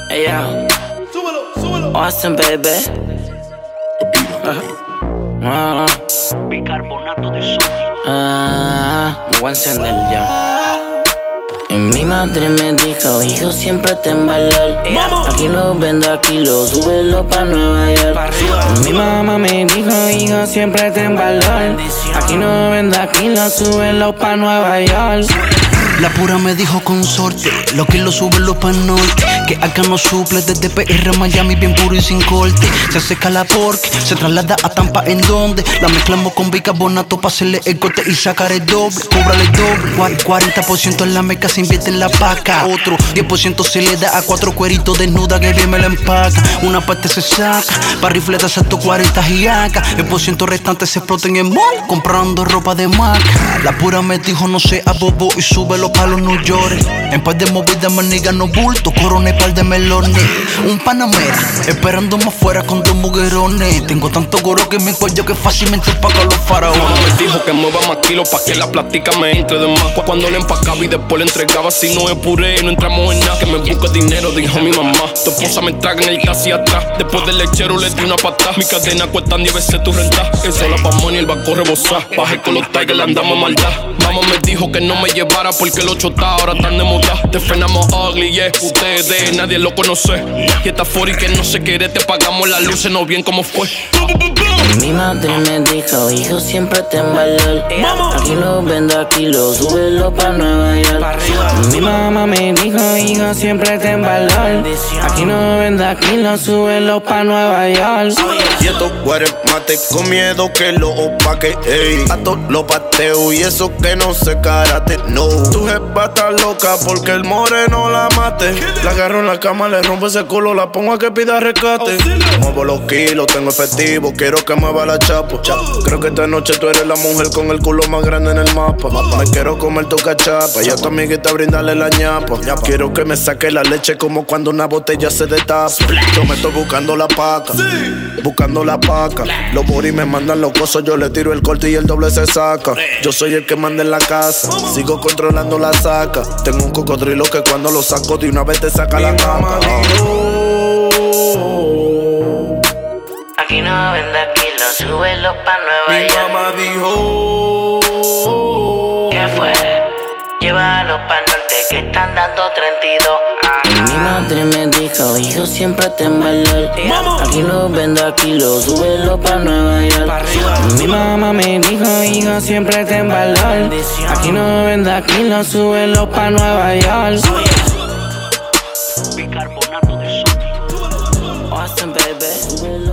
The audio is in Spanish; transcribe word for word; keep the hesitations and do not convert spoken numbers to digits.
Hey yo, súbelo, súbelo. Austin, baby. Uh-huh. Bicarbonato de sodio. Ah, me voy a encender ya. Y mi madre me dijo, hijo, siempre ten valor. Aquí lo vendo, aquí lo súbelo pa' Nueva York. Y mi mamá me dijo, hijo, siempre ten valor. Aquí no vendo, aquí lo súbelo pa' Nueva York. La pura me dijo consorte, lo que lo sube lo pa' norte. Que acá no suple desde P R a Miami bien puro y sin corte. Se seca la porque, se traslada a Tampa en donde la mezclamos con bicarbonato pa' hacerle el corte y sacar el doble. Cóbrale el doble, cuarenta por ciento en la meca se invierte en la paca. Otro diez por ciento se le da a cuatro cueritos desnudas que bien me la empaca. Una parte se saca, pa' rifleta salto cuarenta giacas. El por ciento restante se explota en el mall, comprando ropa de marca. La pura me dijo no sea bobo y súbelo pa' los New York. En par de movidas maniga no bulto, corona y par de melones. Un panamera, esperándome afuera con dos muguerones. Tengo tanto goro que mi cuello que fácilmente paga los faraones. Me dijo que mueva más kilos pa' que la plática me entre de más. Cuando le empacaba y después le entregaba, si no es puré, no entramos en nada. Que me busque dinero, dijo mi mamá. Tu esposa me traga en el taxi atrás. Después del lechero le di una patada. Mi cadena cuesta diez veces tu renta. Eso la pa' money, el banco rebosar. Bajé con los tigers, le andamos a maldad. Mamá me dijo que no me llevara porque los chotas ahora están de moda. Te frenamos ugly, yeah. Ustedes, nadie lo conoce. Y esta forty que no se quiere, te pagamos las luces, no bien como fue. Mi madre me dijo, hijo, siempre ten valor. Aquí lo vendo, aquí lo súbelo pa' Nueva York. Mi mamá me dijo, hijo, siempre ten valor. Aquí no vendo, aquí lo súbelo pa' Nueva York. Y estos guares mate con miedo que lo opaque, ey. A todos los pateo y eso que no se karate, no. Tu jefa está loca porque el moreno la mate. La agarro en la cama, le rompo ese culo, la pongo a que pida rescate. Muevo los kilos, tengo efectivo, quiero que mueva la chapa. Creo que esta noche tú eres la mujer con el culo más grande en el mapa. Me quiero comer tu cachapa y a tu amiguita brindarle la ñapa. Quiero que me saque la leche como cuando una botella se destapa. Yo me estoy buscando la paca, buscando la paca. Los boris me mandan los cosos, yo le tiro el corte y el doble se saca. Yo soy el que manda en la casa, sigo controlando la saca. Tengo un cocodrilo que cuando lo saco de una vez te saca la cama. Aquí no vende, aquí lo súbelo pa' Nueva York. Mi mamá dijo, ¿qué fue? Llévalo pa' norte que están dando treinta y dos. Y mi madre me dijo, hijo, siempre ten valor. Aquí lo vendo, aquí lo súbelo pa' Nueva York. Mi mamá me dijo, hijo, siempre ten valor. Aquí no vendo, aquí lo súbelo pa' Nueva York. Bicarbonato de sodio. Austin, baby.